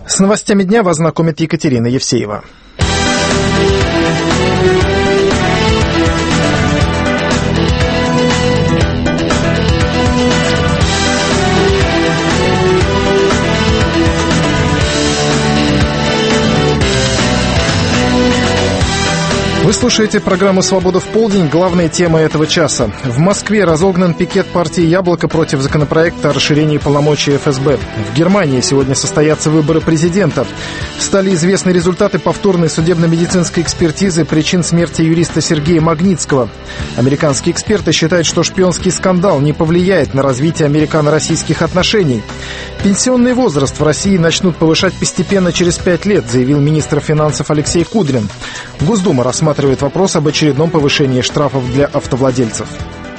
С новостями дня вас знакомит Екатерина Евсеева. Вы слушаете программу «Свобода в полдень». Главные темы этого часа. В Москве разогнан пикет партии «Яблоко» против законопроекта о расширении полномочий ФСБ. В Германии сегодня состоятся выборы президента. Стали известны результаты повторной судебно-медицинской экспертизы причин смерти юриста Сергея Магнитского. Американские эксперты считают, что шпионский скандал не повлияет на развитие американо-российских отношений. Пенсионный возраст в России начнут повышать постепенно через 5 лет, заявил министр финансов Алексей Кудрин. Госдума рассматривает вопрос об очередном повышении штрафов для автовладельцев.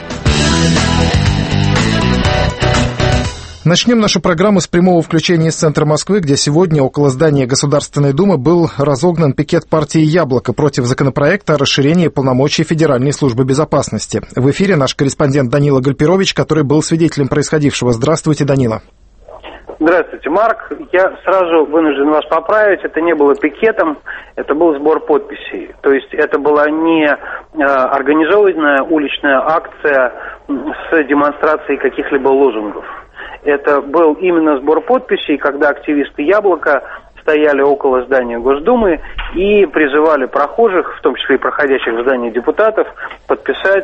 Начнем нашу программу с прямого включения из центра Москвы, где сегодня около здания Государственной Думы был разогнан пикет партии «Яблоко» против законопроекта о расширении полномочий Федеральной службы безопасности. В эфире наш корреспондент Данила Гальперович, который был свидетелем происходившего. Здравствуйте, Данила. Здравствуйте, Марк. Я сразу вынужден вас поправить. Это не было пикетом, это был сбор подписей. То есть это была не организованная уличная акция с демонстрацией каких-либо лозунгов. Это был именно сбор подписей, когда активисты «Яблока» стояли около здания Госдумы и призывали прохожих, в том числе и проходящих в здании депутатов, подписать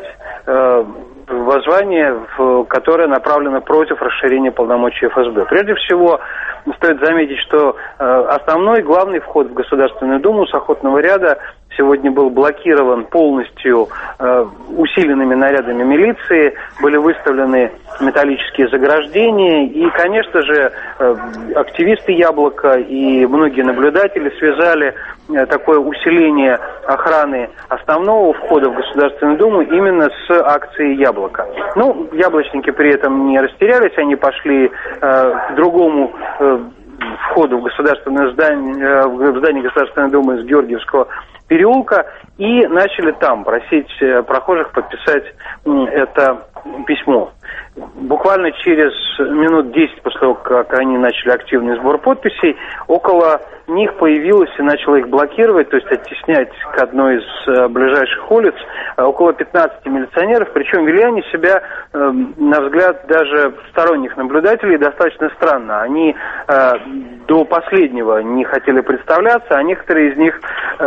воззвание, которое направлено против расширения полномочий ФСБ. Прежде всего, стоит заметить, что основной, главный вход в Государственную Думу с охотного ряда сегодня был блокирован полностью усиленными нарядами милиции, были выставлены металлические заграждения, и, конечно же, активисты «Яблока» и многие наблюдатели связали такое усиление охраны основного входа в Государственную Думу именно с акцией «Яблоко». Ну, яблочники при этом не растерялись, они пошли к другому входу в государственное здание, в здание Государственной Думы с Георгиевского переулка и начали там просить прохожих подписать это письмо. Буквально через минут 10 после того, как они начали активный сбор подписей, около них появилось и начало их блокировать, то есть оттеснять к одной из ближайших улиц, около 15 милиционеров, причем вели они себя, на взгляд даже сторонних наблюдателей, достаточно странно. Они до последнего не хотели представляться, а некоторые из них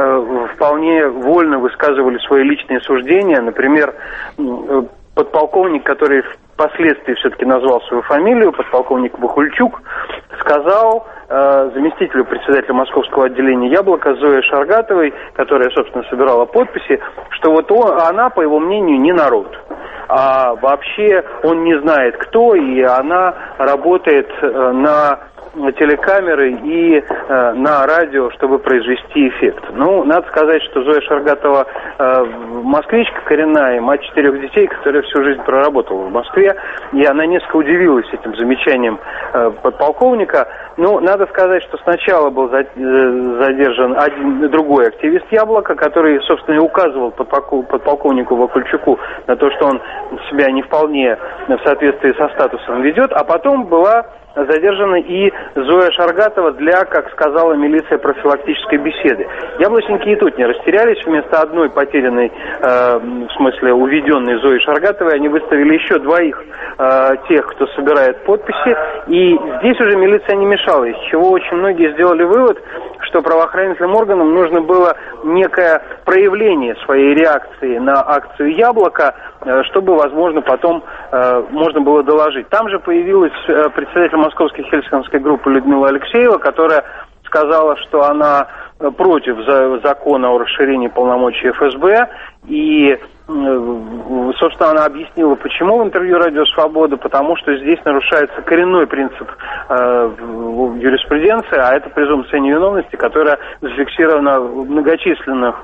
вполне вольно высказывали свои личные суждения. Например, подполковник, который впоследствии все-таки назвал свою фамилию, подполковник Бахульчук, сказал заместителю председателя московского отделения «Яблоко» Зое Шаргатовой, которая, собственно, собирала подписи, что вот она, по его мнению, не народ. А вообще он не знает кто, и она работает на телекамеры и на радио, чтобы произвести эффект. Ну, надо сказать, что Зоя Шаргатова москвичка коренная, мать 4 детей, которая всю жизнь проработала в Москве, и она несколько удивилась этим замечанием подполковника. Ну, надо сказать, что сначала был задержан другой активист «Яблоко», который, собственно, и указывал подполковнику Вакульчуку на то, что он себя не вполне в соответствии со статусом ведет, а потом была задержана и Зоя Шаргатова для, как сказала милиция, профилактической беседы. Яблочники и тут не растерялись. Вместо одной потерянной, в смысле уведенной Зои Шаргатовой, они выставили еще двоих тех, кто собирает подписи. И здесь уже милиция не мешала, из чего очень многие сделали вывод, что правоохранительным органам нужно было некое проявление своей реакции на акцию «Яблоко», чтобы, возможно, потом можно было доложить. Там же появилась председатель Московской хельсинкской группы Людмила Алексеева, которая сказала, что она против закона о расширении полномочий ФСБ, и, собственно, она объяснила, почему в интервью «Радио Свобода», потому что здесь нарушается коренной принцип юриспруденции, а это презумпция невиновности, которая зафиксирована в многочисленных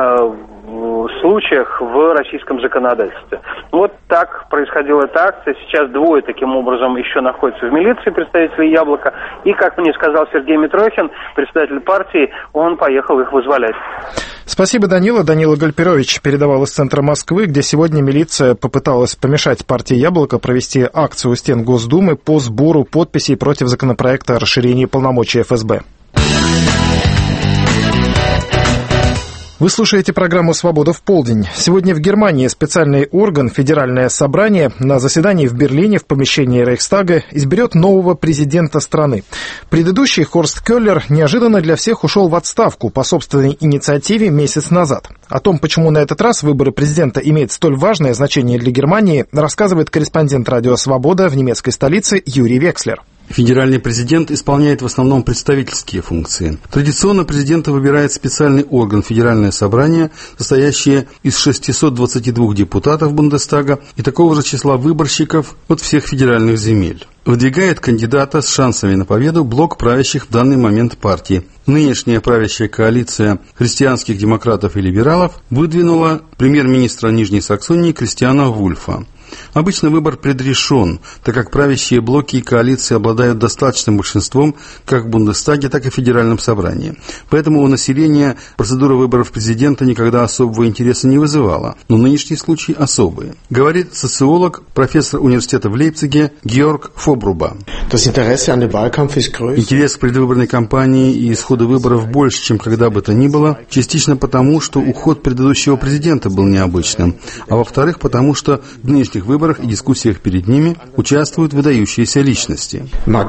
случаях в российском законодательстве. Вот так происходила эта акция. Сейчас двое таким образом еще находятся в милиции, представители «Яблока». И, как мне сказал Сергей Митрохин, председатель партии, он поехал их вызволять. Спасибо, Данила. Данила Гальперович передавал из центра Москвы, где сегодня милиция попыталась помешать партии «Яблоко» провести акцию у стен Госдумы по сбору подписей против законопроекта о расширении полномочий ФСБ. Вы слушаете программу «Свобода в полдень». Сегодня в Германии специальный орган, Федеральное собрание, на заседании в Берлине в помещении Рейхстага изберет нового президента страны. Предыдущий, Хорст Келлер, неожиданно для всех ушел в отставку по собственной инициативе месяц назад. О том, почему на этот раз выборы президента имеют столь важное значение для Германии, рассказывает корреспондент радио «Свобода» в немецкой столице Юрий Векслер. Федеральный президент исполняет в основном представительские функции. Традиционно президента выбирает специальный орган Федеральное собрание, состоящее из 622 депутатов Бундестага и такого же числа выборщиков от всех федеральных земель. Выдвигает кандидата с шансами на победу блок правящих в данный момент партий. Нынешняя правящая коалиция христианских демократов и либералов выдвинула премьер-министра Нижней Саксонии Кристиана Вульфа. Обычно выбор предрешен, так как правящие блоки и коалиции обладают достаточным большинством как в Бундестаге, так и в Федеральном собрании. Поэтому у населения процедура выборов президента никогда особого интереса не вызывала, но нынешний случай особый. Говорит социолог, профессор университета в Лейпциге Георг Фобруба. Интерес к предвыборной кампании и исходу выборов больше, чем когда бы то ни было, частично потому, что уход предыдущего президента был необычным, а во-вторых, потому что в нынешних выборах и дискуссиях перед ними участвуют выдающиеся личности.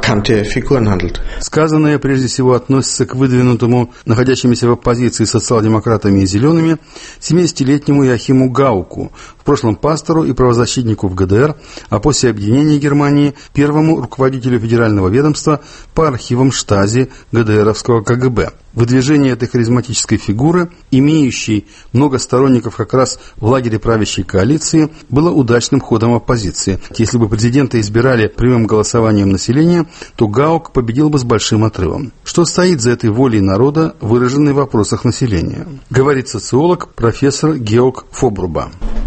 Сказанное прежде всего относится к выдвинутому, находящимися в оппозиции социал-демократами и зелеными, 70-летнему Йоахиму Гауку, в прошлом пастору и правозащитнику в ГДР, а после объединения Германии первому руководителю федерального ведомства по архивам Штази ГДРовского КГБ. Выдвижение этой харизматической фигуры, имеющей много сторонников как раз в лагере правящей коалиции, было удачным ходом оппозиции. Если бы президента избирали прямым голосованием населения, то Гаук победил бы с большим отрывом. Что стоит за этой волей народа, выраженной в вопросах населения? Говорит социолог, профессор Георг Фобруба.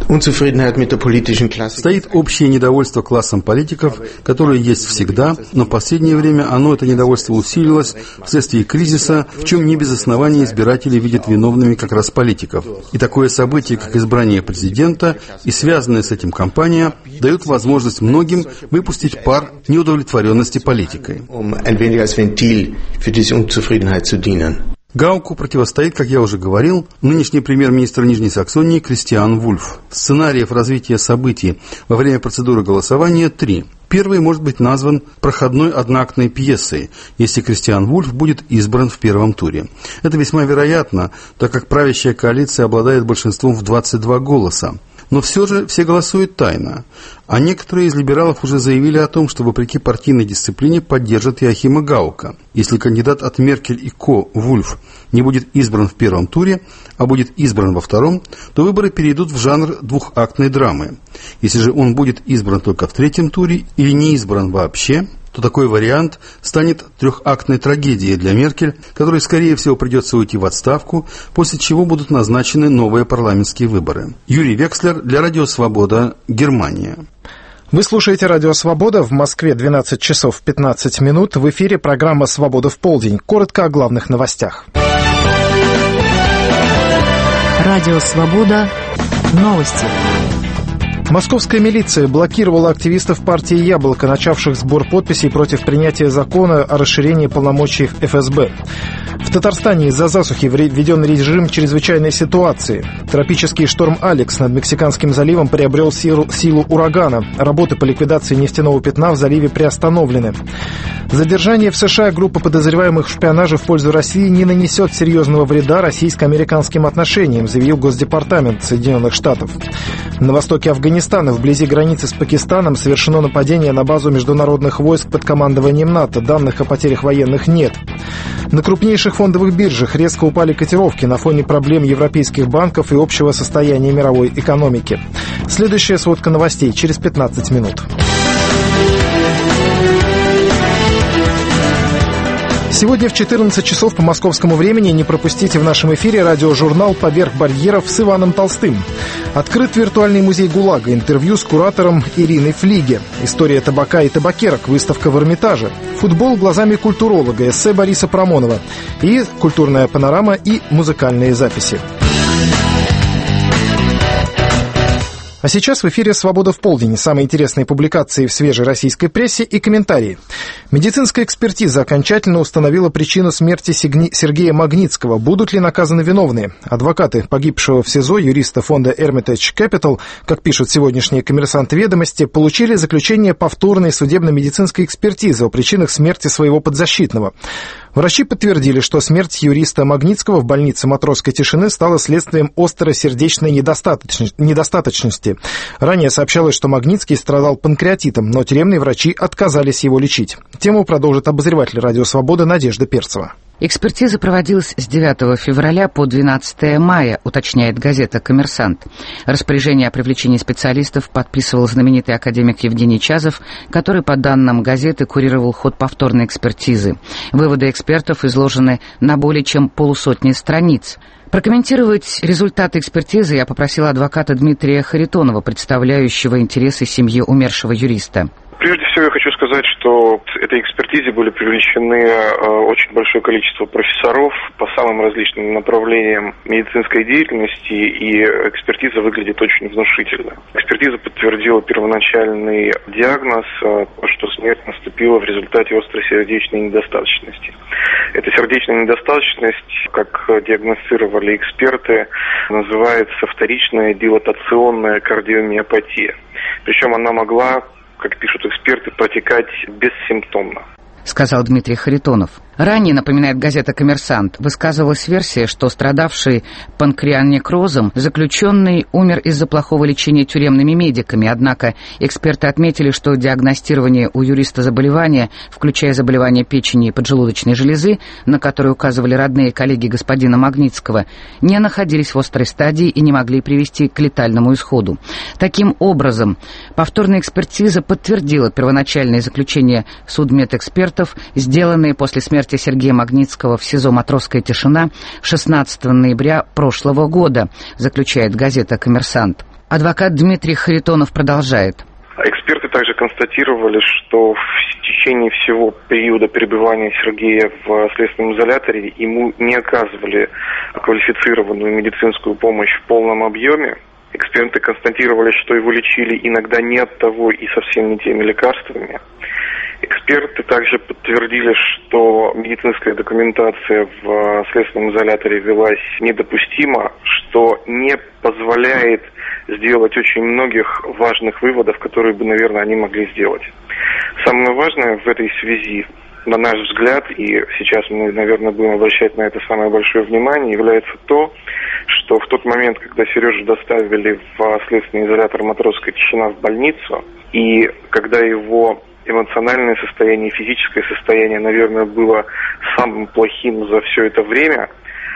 Стоит общее недовольство классом политиков, которое есть всегда, но в последнее время это недовольство усилилось вследствие кризиса, в чем не без основания избиратели видят виновными как раз политиков. И такое событие, как избрание президента и связанная с этим кампания, дают возможность многим выпустить пар неудовлетворенности политикой. Гауку противостоит, как я уже говорил, нынешний премьер-министр Нижней Саксонии Кристиан Вульф. Сценариев развития событий во время процедуры голосования 3. Первый может быть назван проходной одноактной пьесой, если Кристиан Вульф будет избран в первом туре. Это весьма вероятно, так как правящая коалиция обладает большинством в 22 голоса. Но все же все голосуют тайно. А некоторые из либералов уже заявили о том, что вопреки партийной дисциплине поддержат Йоахима Гаука. Если кандидат от Меркель и Ко Вульф не будет избран в первом туре, а будет избран во втором, то выборы перейдут в жанр двухактной драмы. Если же он будет избран только в третьем туре или не избран вообще, то такой вариант станет трехактной трагедией для Меркель, которой, скорее всего, придется уйти в отставку, после чего будут назначены новые парламентские выборы. Юрий Векслер для Радио Свобода, Германия. Вы слушаете Радио Свобода. В Москве 12 часов 15 минут. В эфире программа «Свобода в полдень». Коротко о главных новостях. Радио Свобода. Новости. Московская милиция блокировала активистов партии «Яблоко», начавших сбор подписей против принятия закона о расширении полномочий ФСБ. В Татарстане из-за засухи введен режим чрезвычайной ситуации. Тропический шторм «Алекс» над Мексиканским заливом приобрел силу урагана. Работы по ликвидации нефтяного пятна в заливе приостановлены. Задержание в США группы подозреваемых в шпионаже в пользу России не нанесет серьезного вреда российско-американским отношениям, заявил Госдепартамент Соединенных Штатов. На востоке Афганистана, вблизи границы с Пакистаном, совершено нападение на базу международных войск под командованием НАТО. Данных о потерях военных нет. На крупнейших фондовых биржах резко упали котировки на фоне проблем европейских банков и общего состояния мировой экономики. Следующая сводка новостей через 15 минут. Сегодня в 14 часов по московскому времени не пропустите в нашем эфире радиожурнал «Поверх барьеров» с Иваном Толстым. Открыт виртуальный музей ГУЛАГа, интервью с куратором Ириной Флиге. История табака и табакерок, выставка в Эрмитаже. Футбол глазами культуролога, эссе Бориса Промонова. И культурная панорама и музыкальные записи. А сейчас в эфире «Свобода в полдень». Самые интересные публикации в свежей российской прессе и комментарии. Медицинская экспертиза окончательно установила причину смерти Сергея Магнитского. Будут ли наказаны виновные? Адвокаты погибшего в СИЗО, юриста фонда Hermitage Capital, как пишут сегодняшние «Коммерсант» «Ведомости», получили заключение повторной судебно-медицинской экспертизы о причинах смерти своего подзащитного. Врачи подтвердили, что смерть юриста Магнитского в больнице Матросской тишины стала следствием остросердечной недостаточности. Ранее сообщалось, что Магнитский страдал панкреатитом, но тюремные врачи отказались его лечить. Тему продолжит обозреватель «Радио Свобода» Надежда Перцева. Экспертиза проводилась с 9 февраля по 12 мая, уточняет газета «Коммерсант». Распоряжение о привлечении специалистов подписывал знаменитый академик Евгений Чазов, который, по данным газеты, курировал ход повторной экспертизы. Выводы экспертов изложены на более чем 150 страниц. Прокомментировать результаты экспертизы я попросила адвоката Дмитрия Харитонова, представляющего интересы семьи умершего юриста. Прежде всего я хочу сказать, что к этой экспертизе были привлечены очень большое количество профессоров по самым различным направлениям медицинской деятельности, и экспертиза выглядит очень внушительно. Экспертиза подтвердила первоначальный диагноз, что смерть наступила в результате остросердечной недостаточности. Эта сердечная недостаточность, как диагностировали эксперты, называется вторичная дилатационная кардиомиопатия. Причем она могла, как пишут эксперты, протекать бессимптомно, сказал Дмитрий Харитонов. Ранее, напоминает газета «Коммерсант», высказывалась версия, что страдавший панкреанекрозом заключенный умер из-за плохого лечения тюремными медиками. Однако эксперты отметили, что диагностирование у юриста заболевания, включая заболевания печени и поджелудочной железы, на которые указывали родные и коллеги господина Магнитского, не находились в острой стадии и не могли привести к летальному исходу. Таким образом, повторная экспертиза подтвердила первоначальные заключения судмедэкспертов, сделанные после смерти Сергея Магнитского в СИЗО «Матросская тишина» 16 ноября прошлого года, заключает газета «Коммерсант». Адвокат Дмитрий Харитонов продолжает. Эксперты также констатировали, что в течение всего периода пребывания Сергея в следственном изоляторе ему не оказывали квалифицированную медицинскую помощь в полном объеме. Эксперты констатировали, что его лечили иногда не от того и совсем не теми лекарствами. Эксперты также подтвердили, что медицинская документация в следственном изоляторе велась недопустимо, что не позволяет сделать очень многих важных выводов, которые бы, наверное, они могли сделать. Самое важное в этой связи, на наш взгляд, и сейчас мы, наверное, будем обращать на это самое большое внимание, является то, что в тот момент, когда Сережу доставили в следственный изолятор «Матросская тишина» в больницу, и когда его эмоциональное состояние, физическое состояние, наверное, было самым плохим за все это время,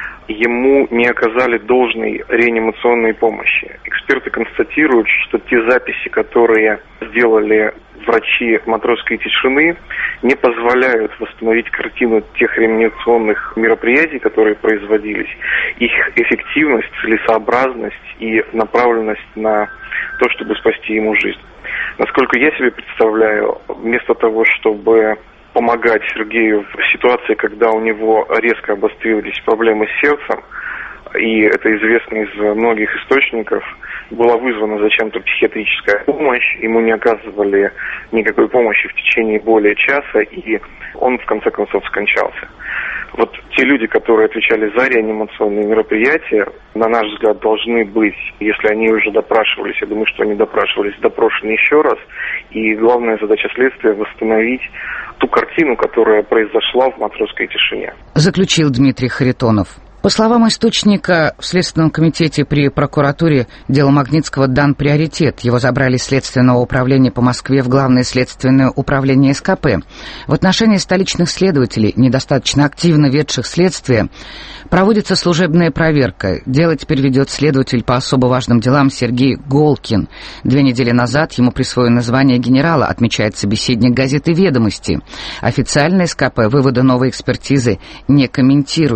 ему не оказали должной реанимационной помощи. Эксперты констатируют, что те записи, которые сделали врачи «Матросской тишины», не позволяют восстановить картину тех реанимационных мероприятий, которые производились, их эффективность, целесообразность и направленность на то, чтобы спасти ему жизнь. Насколько я себе представляю, вместо того, чтобы помогать Сергею в ситуации, когда у него резко обострились проблемы с сердцем, и это известно из многих источников, была вызвана зачем-то психиатрическая помощь, ему не оказывали никакой помощи в течение более часа, и он в конце концов скончался. Вот те люди, которые отвечали за реанимационные мероприятия, на наш взгляд, должны быть, если они уже допрашивались, я думаю, что они допрашивались, допрошены еще раз, и главная задача следствия — восстановить ту картину, которая произошла в «Матросской тишине», заключил Дмитрий Харитонов. По словам источника, в Следственном комитете при прокуратуре делу Магнитского дан приоритет. Его забрали из Следственного управления по Москве в Главное следственное управление СКП. В отношении столичных следователей, недостаточно активно ведших следствие, проводится служебная проверка. Дело теперь ведет следователь по особо важным делам Сергей Голкин. 2 недели назад ему присвоено звание генерала, отмечает собеседник газеты «Ведомости». Официально СКП выводы новой экспертизы не комментирует.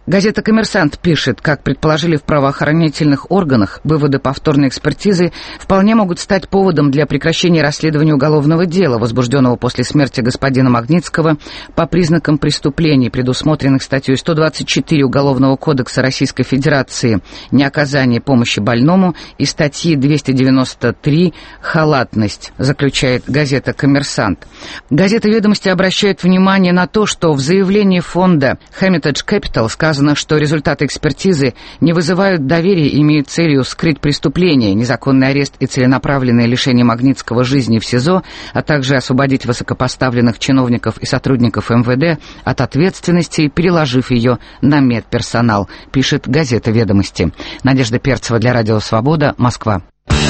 Газета «Коммерсант» пишет, как предположили в правоохранительных органах, выводы повторной экспертизы вполне могут стать поводом для прекращения расследования уголовного дела, возбужденного после смерти господина Магнитского по признакам преступлений, предусмотренных статьей 124 Уголовного кодекса Российской Федерации «Неоказание помощи больному» и статьи 293 «Халатность», заключает газета «Коммерсант». Газета «Ведомости» обращает внимание на то, что в заявлении фонда Hermitage Capital сказано, что результаты экспертизы не вызывают доверия и имеют целью скрыть преступление, незаконный арест и целенаправленное лишение Магнитского жизни в СИЗО, а также освободить высокопоставленных чиновников и сотрудников МВД от ответственности, переложив ее на медперсонал, пишет газета «Ведомости». Надежда Перцева для Радио Свобода, Москва.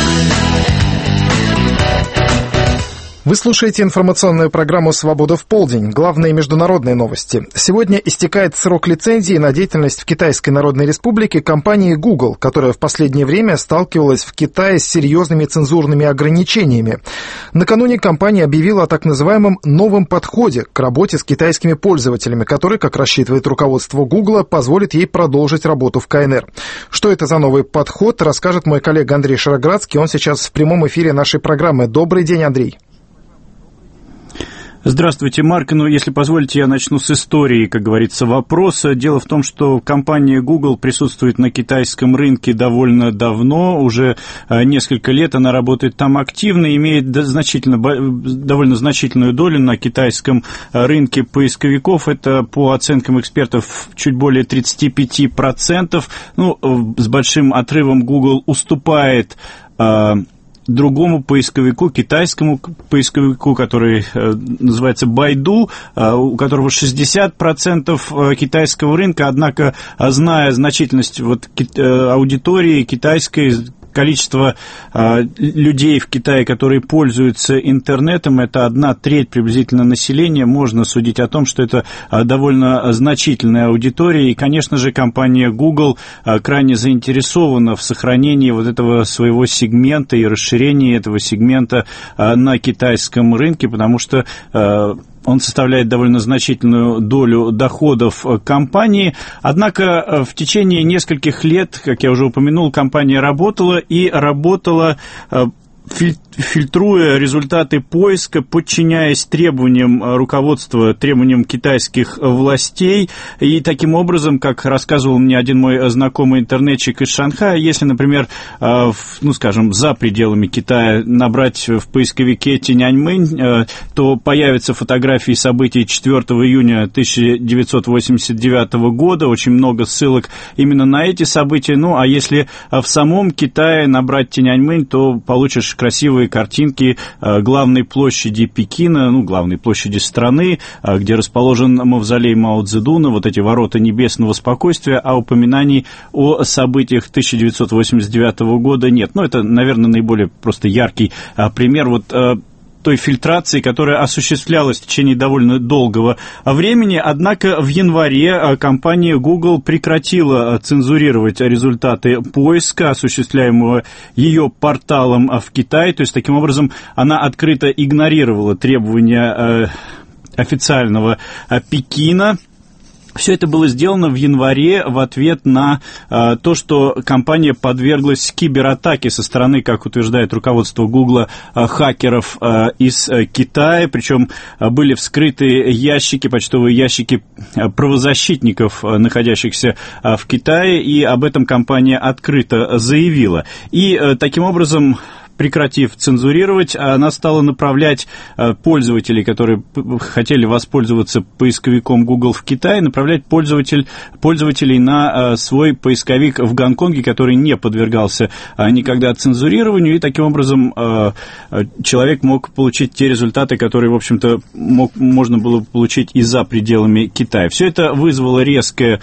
Вы слушаете информационную программу «Свобода в полдень». Главные международные новости. Сегодня истекает срок лицензии на деятельность в Китайской Народной Республике компании Google, которая в последнее время сталкивалась в Китае с серьезными цензурными ограничениями. Накануне компания объявила о так называемом новом подходе к работе с китайскими пользователями, который, как рассчитывает руководство Google, позволит ей продолжить работу в КНР. Что это за новый подход, расскажет мой коллега Андрей Шароградский. Он сейчас в прямом эфире нашей программы. Добрый день, Андрей. Здравствуйте, Марк. Если позволите, я начну с истории, как говорится, вопроса. Дело в том, что компания Google присутствует на китайском рынке довольно давно, уже несколько лет она работает там активно, имеет довольно значительную долю на китайском рынке поисковиков. Это, по оценкам экспертов, чуть более 35%. С большим отрывом Google уступает другому поисковику, китайскому поисковику, который называется Baidu, у которого 60% китайского рынка, однако, зная значительность аудитории китайской, количество людей в Китае, которые пользуются интернетом, это 1/3 приблизительно населения, можно судить о том, что это довольно значительная аудитория, и, конечно же, компания Google крайне заинтересована в сохранении этого своего сегмента и расширении этого сегмента на китайском рынке, потому что он составляет довольно значительную долю доходов компании. Однако в течение нескольких лет, как я уже упомянул, компания работала фильтруя результаты поиска, подчиняясь требованиям руководства, требованиям китайских властей. И таким образом, как рассказывал мне один мой знакомый интернетчик из Шанхая, если, например, за пределами Китая набрать в поисковике Тяньаньмэнь, то появятся фотографии событий 4 июня 1989 года, очень много ссылок именно на эти события. А если в самом Китае набрать Тяньаньмэнь, то получишь красивые картинки главной площади Пекина, главной площади страны, где расположен мавзолей Мао Цзэдуна, эти ворота небесного спокойствия, а упоминаний о событиях 1989 года нет. Это, наверное, наиболее просто яркий пример той фильтрации, которая осуществлялась в течение довольно долгого времени. Однако в январе компания Google прекратила цензурировать результаты поиска, осуществляемого ее порталом в Китае. То есть, таким образом, она открыто игнорировала требования официального Пекина. Все это было сделано в январе в ответ на то, что компания подверглась кибератаке со стороны, как утверждает руководство Гугла, хакеров из Китая. Причем были вскрыты почтовые ящики правозащитников, находящихся в Китае, и об этом компания открыто заявила. И таким образом, прекратив цензурировать, она стала направлять пользователей, которые хотели воспользоваться поисковиком Google в Китае, направлять пользователей на свой поисковик в Гонконге, который не подвергался никогда цензурированию, и таким образом человек мог получить те результаты, которые, в общем-то, можно было получить и за пределами Китая. Все это вызвало резкую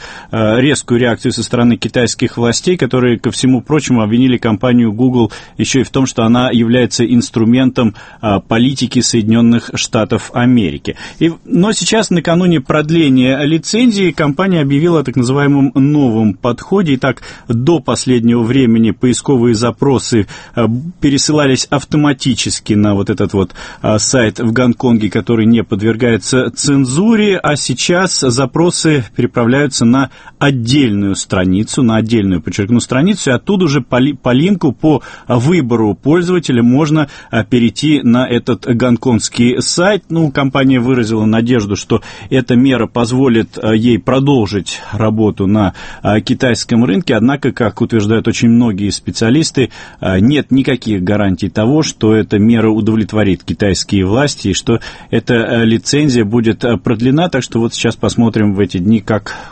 реакцию со стороны китайских властей, которые, ко всему прочему, обвинили компанию Google еще и в том, что она является инструментом политики Соединенных Штатов Америки. Но сейчас, накануне продления лицензии, компания объявила о так называемом новом подходе. Итак, до последнего времени поисковые запросы пересылались автоматически на вот этот вот сайт в Гонконге, который не подвергается цензуре, а сейчас запросы переправляются на отдельную страницу, подчеркну, страницу, и оттуда уже по линку, по выбору пользователя можно перейти на этот гонконгский сайт. Компания выразила надежду, что эта мера позволит ей продолжить работу на китайском рынке, однако, как утверждают очень многие специалисты, нет никаких гарантий того, что эта мера удовлетворит китайские власти и что эта лицензия будет продлена, так что вот сейчас посмотрим в эти дни,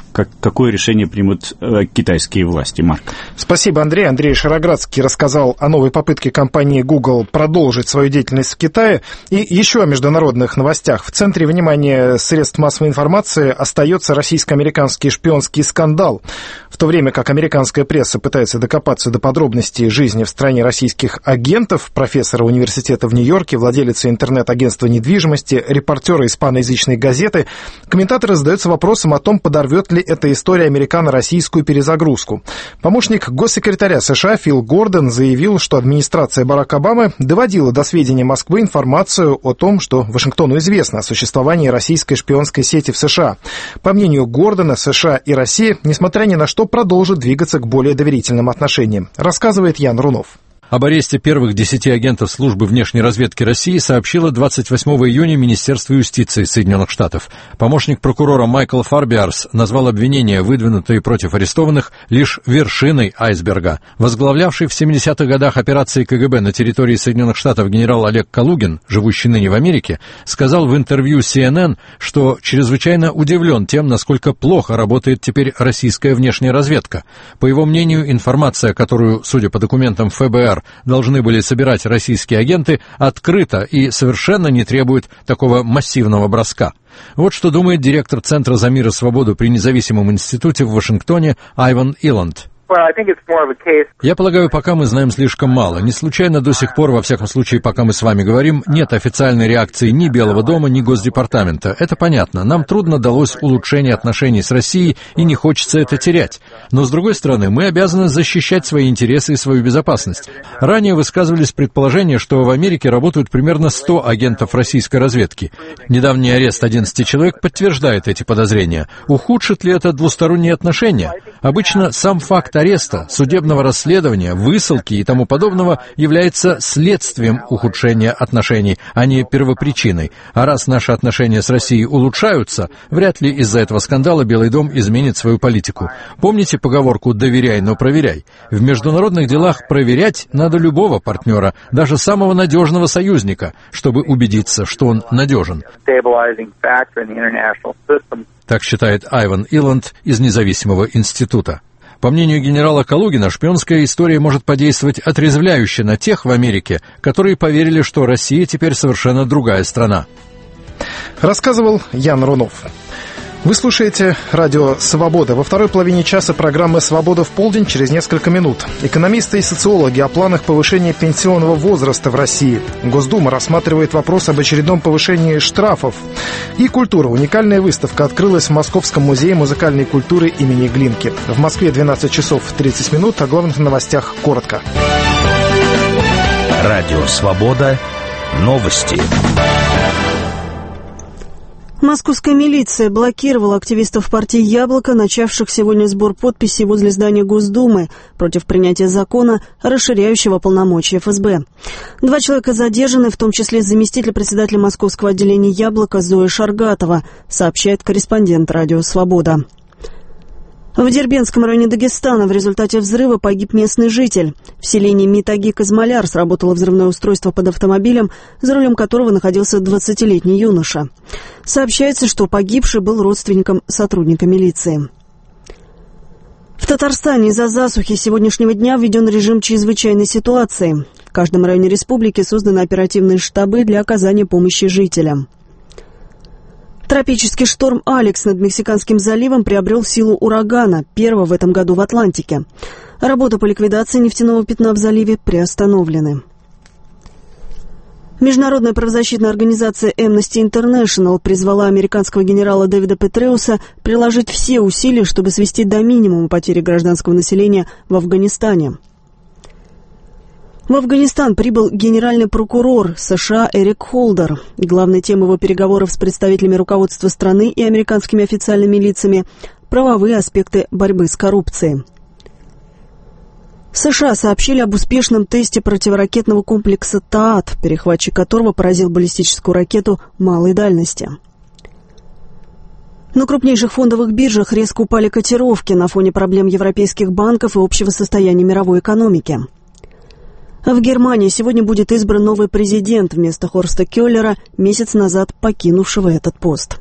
какое решение примут китайские власти. Марк. Спасибо, Андрей. Андрей Шароградский рассказал о новой попытке компании Google продолжить свою деятельность в Китае. И еще о международных новостях. В центре внимания средств массовой информации остается российско-американский шпионский скандал. В то время как американская пресса пытается докопаться до подробностей жизни в стране российских агентов, профессора университета в Нью-Йорке, владелицы интернет-агентства недвижимости, репортера испаноязычной газеты, комментаторы задаются вопросом о том, подорвет ли эта история американо-российскую перезагрузку. Помощник госсекретаря США Фил Гордон заявил, что администрация Барака Обамы доводила до сведения Москвы информацию о том, что Вашингтону известно о существовании российской шпионской сети в США. По мнению Гордона, США и Россия, несмотря ни на что, продолжат двигаться к более доверительным отношениям, рассказывает Ян Рунов. Об аресте первых 10 агентов службы внешней разведки России сообщило 28 июня Министерство юстиции Соединенных Штатов. Помощник прокурора Майкл Фарбиарс назвал обвинения, выдвинутые против арестованных, лишь вершиной айсберга. Возглавлявший в 70-х годах операции КГБ на территории Соединенных Штатов генерал Олег Калугин, живущий ныне в Америке, сказал в интервью CNN, что чрезвычайно удивлен тем, насколько плохо работает теперь российская внешняя разведка. По его мнению, информация, которую, судя по документам ФБР, должны были собирать российские агенты, открыто и совершенно не требует такого массивного броска. Вот что думает директор Центра за мир и свободу при независимом институте в Вашингтоне Айван Иланд. Я полагаю, пока мы знаем слишком мало. Не случайно до сих пор, во всяком случае, пока мы с вами говорим, нет официальной реакции ни Белого дома, ни Госдепартамента. Это понятно. Нам трудно далось улучшение отношений с Россией, и не хочется это терять. Но, с другой стороны, мы обязаны защищать свои интересы и свою безопасность. Ранее высказывались предположения, что в Америке работают примерно 100 агентов российской разведки. Недавний арест 11 человек подтверждает эти подозрения. Ухудшит ли это двусторонние отношения? Обычно сам факт ареста, судебного расследования, высылки и тому подобного является следствием ухудшения отношений, а не первопричиной. А раз наши отношения с Россией улучшаются, вряд ли из-за этого скандала Белый дом изменит свою политику. Помните поговорку «доверяй, но проверяй»? В международных делах проверять надо любого партнера, даже самого надежного союзника, чтобы убедиться, что он надежен. Так считает Айван Иланд из независимого института. По мнению генерала Калугина, шпионская история может подействовать отрезвляюще на тех в Америке, которые поверили, что Россия теперь совершенно другая страна. Рассказывал Ян Рунов. Вы слушаете радио «Свобода». Во второй половине часа программы «Свобода в полдень» через несколько минут. Экономисты и социологи о планах повышения пенсионного возраста в России. Госдума рассматривает вопрос об очередном повышении штрафов. И культура. Уникальная выставка открылась в Московском музее музыкальной культуры имени Глинки. В Москве 12 часов 30 минут. О главных новостях коротко. Радио «Свобода». Новости. Московская милиция блокировала активистов партии «Яблоко», начавших сегодня сбор подписей возле здания Госдумы против принятия закона, расширяющего полномочия ФСБ. 2 человека задержаны, в том числе заместитель председателя московского отделения «Яблоко» Зоя Шаргатова, сообщает корреспондент радио «Свобода». В Дербентском районе Дагестана в результате взрыва погиб местный житель. В селении Митагик-Измаляр сработало взрывное устройство под автомобилем, за рулем которого находился 20-летний юноша. Сообщается, что погибший был родственником сотрудника милиции. В Татарстане из-за засухи сегодняшнего дня введен режим чрезвычайной ситуации. В каждом районе республики созданы оперативные штабы для оказания помощи жителям. Тропический шторм «Алекс» над Мексиканским заливом приобрел силу урагана, первого в этом году в Атлантике. Работы по ликвидации нефтяного пятна в заливе приостановлены. Международная правозащитная организация Amnesty International призвала американского генерала Дэвида Петреуса приложить все усилия, чтобы свести до минимума потери гражданского населения в Афганистане. В Афганистан прибыл генеральный прокурор США Эрик Холдер. Главной темой его переговоров с представителями руководства страны и американскими официальными лицами – правовые аспекты борьбы с коррупцией. США сообщили об успешном тесте противоракетного комплекса ТААД, перехватчик которого поразил баллистическую ракету малой дальности. На крупнейших фондовых биржах резко упали котировки на фоне проблем европейских банков и общего состояния мировой экономики. В Германии сегодня будет избран новый президент вместо Хорста Кёллера, месяц назад покинувшего этот пост.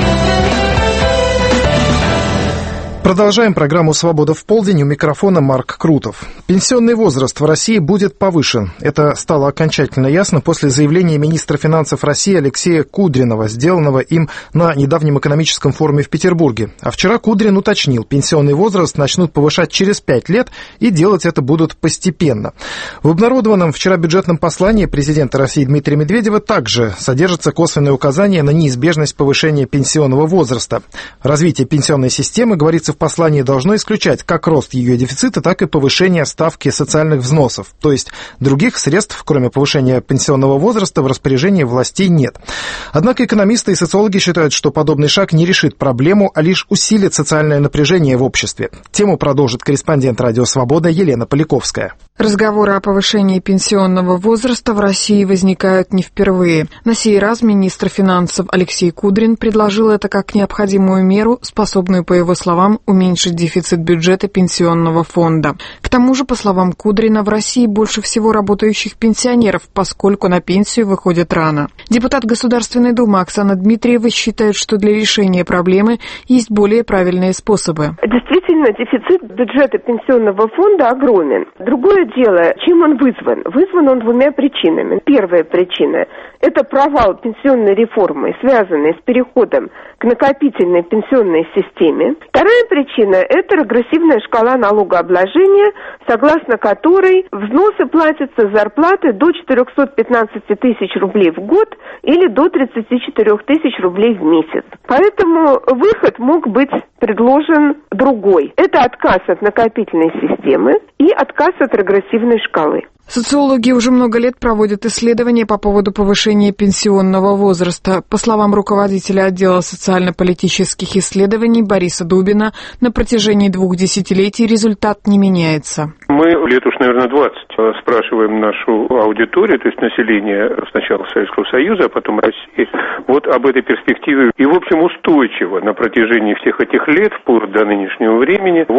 Продолжаем программу «Свобода в полдень». У микрофона Марк Крутов. Пенсионный возраст в России будет повышен. Это стало окончательно ясно после заявления министра финансов России Алексея Кудринова, сделанного им на недавнем экономическом форуме в Петербурге. А вчера Кудрин уточнил, пенсионный возраст начнут повышать через 5 лет и делать это будут постепенно. В обнародованном вчера бюджетном послании президента России Дмитрия Медведева также содержится косвенное указание на неизбежность повышения пенсионного возраста. Развитие пенсионной системы, говорится в послании, должно исключать как рост ее дефицита, так и повышение ставки социальных взносов. То есть других средств, кроме повышения пенсионного возраста, в распоряжении властей нет. Однако экономисты и социологи считают, что подобный шаг не решит проблему, а лишь усилит социальное напряжение в обществе. Тему продолжит корреспондент «Радио Свобода» Елена Поляковская. Разговоры о повышении пенсионного возраста в России возникают не впервые. На сей раз министр финансов Алексей Кудрин предложил это как необходимую меру, способную, по его словам, уменьшить дефицит бюджета пенсионного фонда. К тому же, по словам Кудрина, в России больше всего работающих пенсионеров, поскольку на пенсию выходят рано. Депутат Государственной Думы Оксана Дмитриева считает, что для решения проблемы есть более правильные способы. Действительно, дефицит бюджета пенсионного фонда огромен. Другое дело, чем он вызван? Вызван он двумя причинами. Первая причина – это провал пенсионной реформы, связанный с переходом к накопительной пенсионной системе. Вторая причина – это регрессивная шкала налогообложения, согласно которой взносы платятся с зарплаты до 415 тысяч рублей в год или до 34 тысяч рублей в месяц. Поэтому выход мог быть предложен другой. Это отказ от накопительной системы и отказ от регрессивной шкалы. Социологи уже много лет проводят исследования по поводу повышения пенсионного возраста. По словам руководителя отдела социально-политических исследований Бориса Дубина, на протяжении 2 десятилетий результат не меняется. Мы лет уж, наверное, 20 спрашиваем нашу аудиторию, то есть население сначала Советского Союза, а потом России, вот об этой перспективе. И, в общем, устойчиво на протяжении всех этих лет, вплоть до нынешнего времени,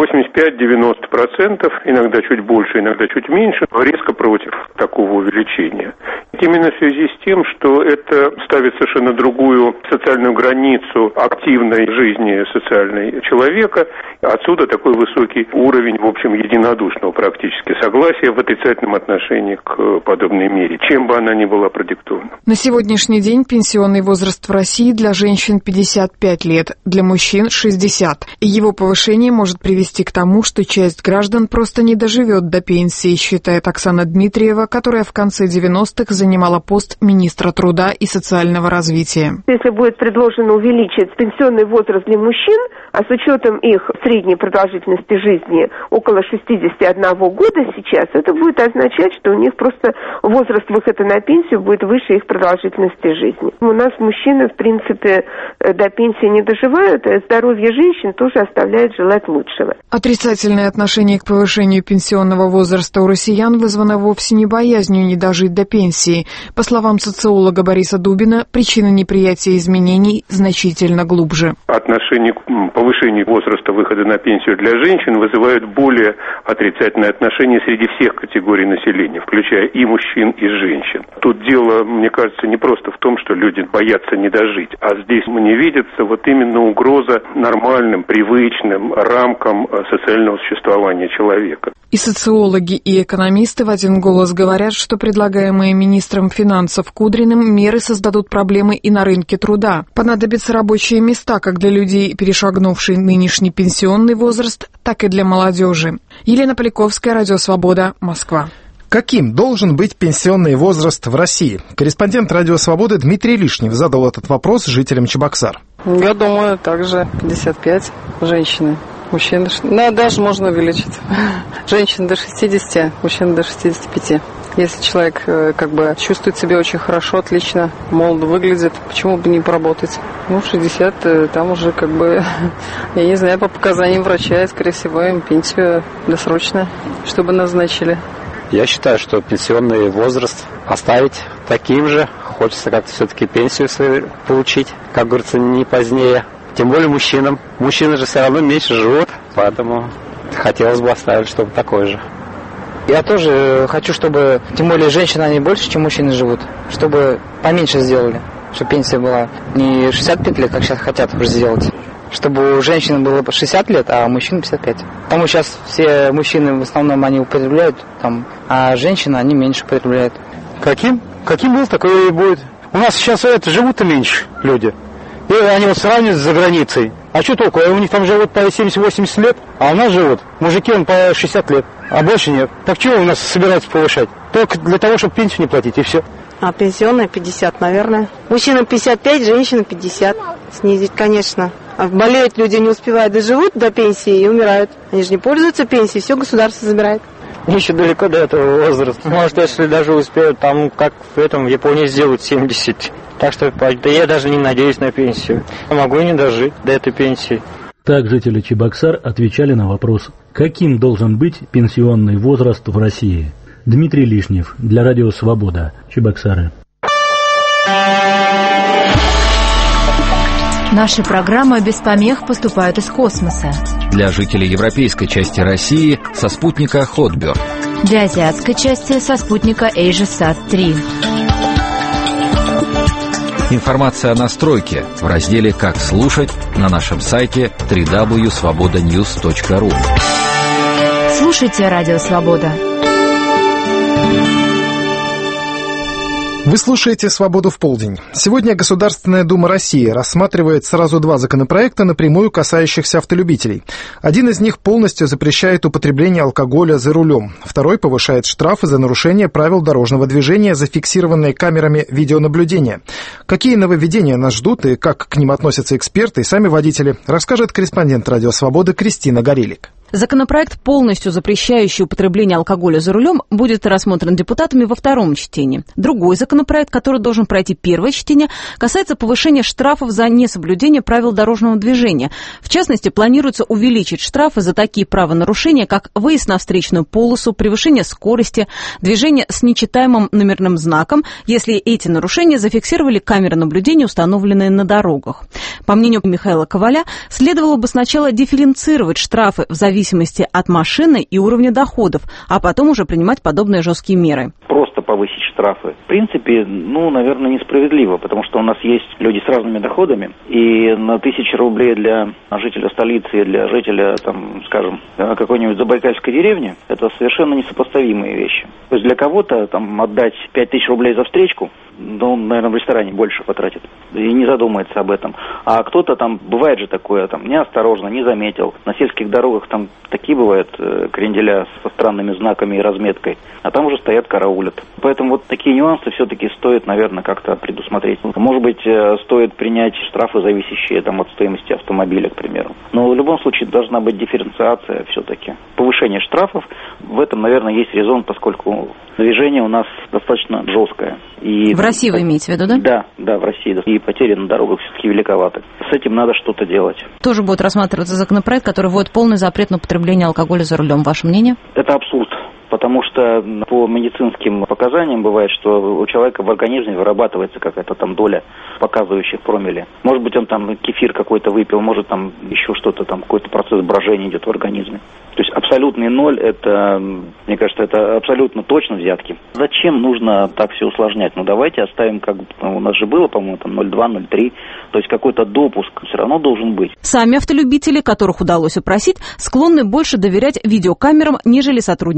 85-90%, иногда чуть больше, иногда чуть меньше, резко против такого увеличения. Именно в связи с тем, что это ставит совершенно другую социальную границу активной жизни социальной человека, отсюда такой высокий уровень, в общем, единодушного практически согласия в отрицательном отношении к подобной мере, чем бы она ни была продиктована. На сегодняшний день пенсионный возраст в России для женщин 55 лет, для мужчин 60. И его повышение может привести к тому, что часть граждан просто не доживет до пенсии, считает Оксана Дмитриева, которая в конце 90-х занимала пост министра труда и социального развития. Если будет предложено увеличить пенсионный возраст для мужчин, а с учетом их средней продолжительности жизни около 61 года сейчас, это будет означать, что у них просто возраст выхода на пенсию будет выше их продолжительности жизни. У нас мужчины, в принципе, до пенсии не доживают, а здоровье женщин тоже оставляет желать лучшего. Отрицательное отношение к повышению пенсионного возраста у россиян вызвано вовсе не боязнью не дожить до пенсии. По словам социолога Бориса Дубина, причина неприятия изменений значительно глубже. Отношение к повышению возраста выхода на пенсию для женщин вызывает более отрицательное отношение среди всех категорий населения, включая и мужчин, и женщин. Тут дело, мне кажется, не просто в том, что люди боятся не дожить, а здесь мне видится вот именно угроза нормальным, привычным рамкам социального существования человека. И социологи, и экономисты в один голос говорят, что предлагаемые министром финансов Кудриным меры создадут проблемы и на рынке труда. Понадобятся рабочие места как для людей, перешагнувших нынешний пенсионный возраст, так и для молодежи. Елена Поляковская, Радио Свобода, Москва. Каким должен быть пенсионный возраст в России? Корреспондент «Радио Свободы» Дмитрий Лишнев задал этот вопрос жителям Чебоксар. Я думаю, также 55 женщины. Мужчин, даже можно увеличить. Женщин до 60, мужчин до 65. Если человек чувствует себя очень хорошо, отлично, молодо выглядит, почему бы не поработать? 60, там уже я не знаю, по показаниям врача, скорее всего, им пенсию досрочно, чтобы назначили. Я считаю, что пенсионный возраст оставить таким же. Хочется как-то все-таки пенсию свою получить, как говорится, не позднее. Тем более мужчинам. Мужчины же все равно меньше живут, поэтому хотелось бы оставить что-то такое же. Я тоже хочу, чтобы, тем более женщины, они больше, чем мужчины живут, чтобы поменьше сделали, чтобы пенсия была не 65 лет, как сейчас хотят уже сделать, чтобы у женщин было 60 лет, а у мужчин 55. Потому что сейчас все мужчины в основном они употребляют, а женщины они меньше употребляют. Каким был, такой и будет. У нас сейчас живут-то меньше люди. И они сравнивают с заграницей. А что толку? У них там живут по 70-80 лет, а у нас живут мужики по 60 лет, а больше нет. Так чего у нас собираются повышать? Только для того, чтобы пенсию не платить, и все. А пенсионная 50, наверное. Мужчинам 55, женщинам 50. Снизить, конечно. А болеют люди, не успевают, доживут до пенсии и умирают. Они же не пользуются пенсией, все государство забирает. Еще далеко до этого возраста. Может, если даже успеют, как в Японии сделают 70. Так что я даже не надеюсь на пенсию. Могу и не дожить до этой пенсии. Так жители Чебоксар отвечали на вопрос, каким должен быть пенсионный возраст в России. Дмитрий Лишнев для Радио Свобода, Чебоксары. Наша программа без помех поступает из космоса. Для жителей европейской части России со спутника Хотберг. Для азиатской части со спутника AsiaSat-3. Информация о настройке в разделе «Как слушать» на нашем сайте www.svobodanews.ru. Слушайте Радио Свобода. Вы слушаете «Свободу в полдень». Сегодня Государственная Дума России рассматривает сразу два законопроекта, напрямую касающихся автолюбителей. Один из них полностью запрещает употребление алкоголя за рулем. Второй повышает штрафы за нарушение правил дорожного движения, зафиксированные камерами видеонаблюдения. Какие нововведения нас ждут и как к ним относятся эксперты и сами водители, расскажет корреспондент «Радио Свободы» Кристина Горелик. Законопроект, полностью запрещающий употребление алкоголя за рулем, будет рассмотрен депутатами во втором чтении. Другой законопроект, который должен пройти первое чтение, касается повышения штрафов за несоблюдение правил дорожного движения. В частности, планируется увеличить штрафы за такие правонарушения, как выезд на встречную полосу, превышение скорости, движение с нечитаемым номерным знаком, если эти нарушения зафиксировали камеры наблюдения, установленные на дорогах. По мнению Михаила Коваля, следовало бы сначала дифференцировать штрафы в зависимости от машины и уровня доходов, а потом уже принимать подобные жесткие меры. Просто повысить штрафы, в принципе, наверное, несправедливо, потому что у нас есть люди с разными доходами, и на 1000 рублей для жителя столицы и для жителя, какой-нибудь забайкальской деревни, это совершенно несопоставимые вещи. То есть для кого-то отдать 5000 рублей за встречку, наверное, в ресторане больше потратит и не задумается об этом. А кто-то бывает же такое, неосторожно, не заметил. На сельских дорогах такие бывают кренделя со странными знаками и разметкой, а там уже стоят, караулят. Поэтому такие нюансы все-таки стоит, наверное, как-то предусмотреть. Может быть, стоит принять штрафы, зависящие от стоимости автомобиля, к примеру. Но в любом случае должна быть дифференциация все-таки. Повышение штрафов, в этом, наверное, есть резон, поскольку движение у нас достаточно жесткое. И в России вы имеете в виду, да? Да, в России. И потери на дорогах все-таки великоваты. С этим надо что-то делать. Тоже будет рассматриваться законопроект, который вводит полный запрет на употребление алкоголя за рулем. Ваше мнение? Это абсурд. Потому что по медицинским показаниям бывает, что у человека в организме вырабатывается какая-то доля показывающих промилле. Может быть, он кефир какой-то выпил, может еще что-то, какой-то процесс брожения идет в организме. То есть абсолютный ноль, это, мне кажется, это абсолютно точно взятки. Зачем нужно так все усложнять? Давайте оставим, как у нас же было, по-моему, 0,2, 0,3. То есть какой-то допуск все равно должен быть. Сами автолюбители, которых удалось опросить, склонны больше доверять видеокамерам, нежели сотрудникам ГИБДД.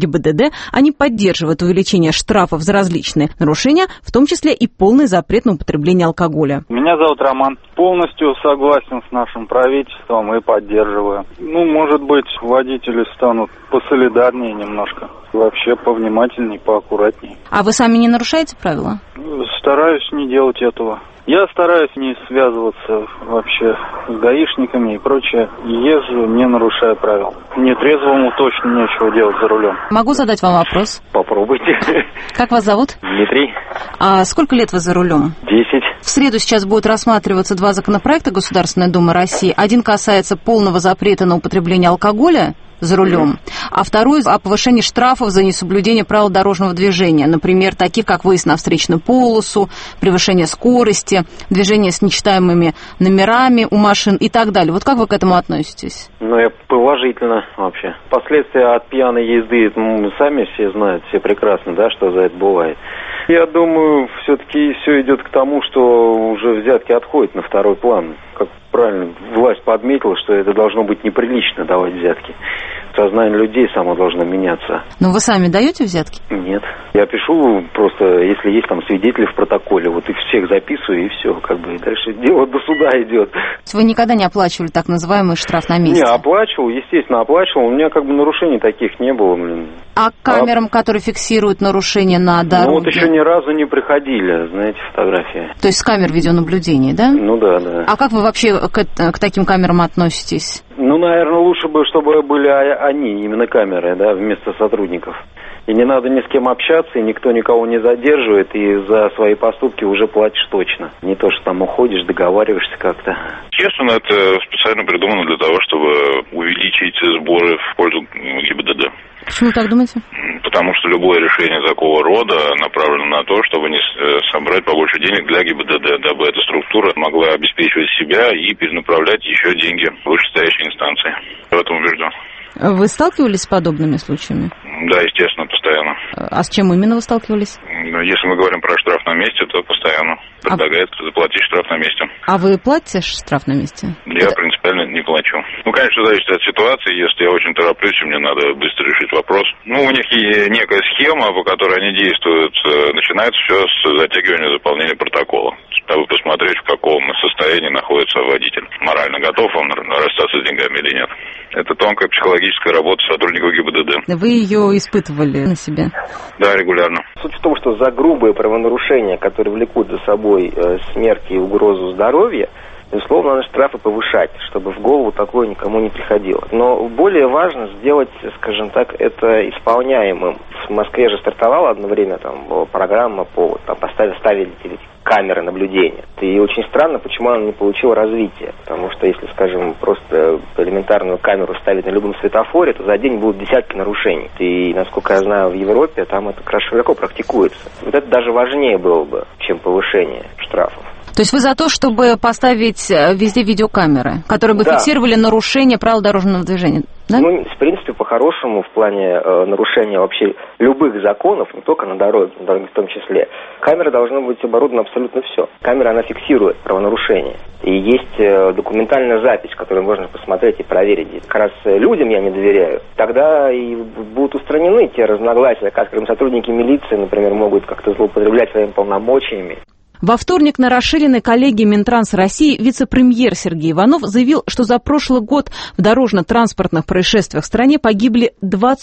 ГИБДД, они поддерживают увеличение штрафов за различные нарушения, в том числе и полный запрет на употребление алкоголя. Меня зовут Роман. Полностью согласен с нашим правительством и поддерживаю. Может быть, водители станут посолидарнее немножко. Вообще повнимательней, поаккуратней. А вы сами не нарушаете правила? Стараюсь не делать этого. Я стараюсь не связываться вообще с гаишниками и прочее. Езжу, не нарушая правил. Нетрезвому точно нечего делать за рулем. Могу задать вам вопрос? Попробуйте. Как вас зовут? Дмитрий. А сколько лет вы за рулем? 10. В среду сейчас будут рассматриваться два законопроекта Государственной Думы России. Один касается полного запрета на употребление алкоголя за рулем, а второй о повышении штрафов за несоблюдение правил дорожного движения, например, таких как выезд на встречную полосу, превышение скорости, движение с нечитаемыми номерами у машин и так далее. Вот как вы к этому относитесь? Я положительно вообще. Последствия от пьяной езды, сами все знают, все прекрасно, да, что за это бывает. Я думаю, все-таки все идет к тому, что уже взятки отходят на второй план. Как правильно власть подметила, что это должно быть неприлично давать взятки. Сознание людей само должно меняться. Но вы сами даете взятки? Нет. Я пишу просто, если есть там свидетели в протоколе, вот их всех записываю, и все, и дальше дело до суда идет. Вы никогда не оплачивали так называемый штраф на месте? Не, оплачивал, естественно, оплачивал. У меня нарушений таких не было, А к камерам, которые фиксируют нарушения на дороге? Еще ни разу не приходили, знаете, фотографии. То есть с камер видеонаблюдения, да? Да. А как вы вообще к таким камерам относитесь? Наверное, лучше бы, чтобы были они, именно камеры, да, вместо сотрудников. И не надо ни с кем общаться, и никто никого не задерживает, и за свои поступки уже платишь точно. Не то, что там уходишь, договариваешься как-то. Естественно, это специально придумано для того, чтобы увеличить сборы в пользу ГИБДД. Почему так думаете? Потому что любое решение такого рода направлено на то, чтобы не собрать побольше денег для ГИБДД, дабы эта структура могла обеспечивать себя и перенаправлять еще деньги в вышестоящие инстанции. В этом убежден. Вы сталкивались с подобными случаями? Да, естественно, постоянно. А с чем именно вы сталкивались? Если мы говорим про штраф на месте, то постоянно предлагает заплатить штраф на месте. А вы платите штраф на месте? Я принципиально не плачу. Конечно, зависит от ситуации. Если я очень тороплюсь, и мне надо быстро решить вопрос. У них есть некая схема, по которой они действуют. Начинается все с затягивания заполнения протокола, чтобы посмотреть, в каком состоянии находится водитель. Морально готов он расстаться с деньгами или нет. Это тонкая психологическая работа сотрудников ГИБДД. Вы ее испытывали на себе? Да, регулярно. Суть в том, что за грубые правонарушения, которые влекут за собой смерть и угрозу здоровья, безусловно, надо штрафы повышать, чтобы в голову такое никому не приходило. Но более важно сделать, скажем так, это исполняемым. В Москве же стартовала одно время программа ставили камеры наблюдения. И очень странно, почему она не получила развития. Потому что если, скажем, просто элементарную камеру ставить на любом светофоре, то за день будут десятки нарушений. И, насколько я знаю, в Европе там это как раз широко практикуется. Вот это даже важнее было бы, чем повышение штрафов. То есть вы за то, чтобы поставить везде видеокамеры, которые бы фиксировали нарушение правил дорожного движения, да? В принципе, по-хорошему, в плане нарушения вообще любых законов, не только на дороге в том числе, камеры должны быть оборудованы абсолютно все. Камера, она фиксирует правонарушение. И есть документальная запись, которую можно посмотреть и проверить. Как раз людям я не доверяю. Тогда и будут устранены те разногласия, как, скажем, сотрудники милиции, например, могут как-то злоупотреблять своими полномочиями. Во вторник на расширенной коллегии Минтранс России вице-премьер Сергей Иванов заявил, что за прошлый год в дорожно-транспортных происшествиях в стране погибли